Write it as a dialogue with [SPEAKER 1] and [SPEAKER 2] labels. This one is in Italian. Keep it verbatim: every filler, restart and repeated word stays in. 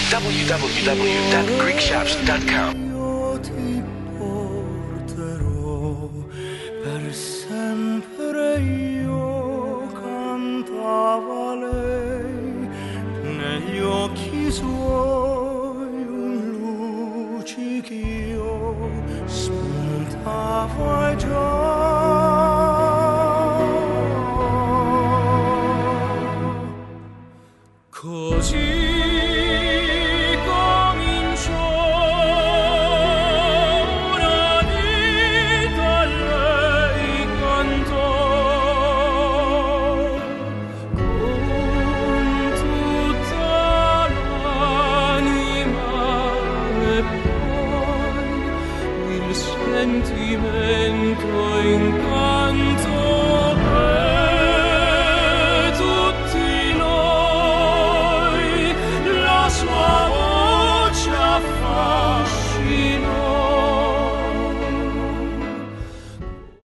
[SPEAKER 1] w w w dot greek shops dot com.
[SPEAKER 2] Io ti porterò per sempre, io cantava lei, negli occhi suoi un luccichio spuntava già. Così cominciò una vita, lei cantò con tutta l'anima e poi il sentimento incanto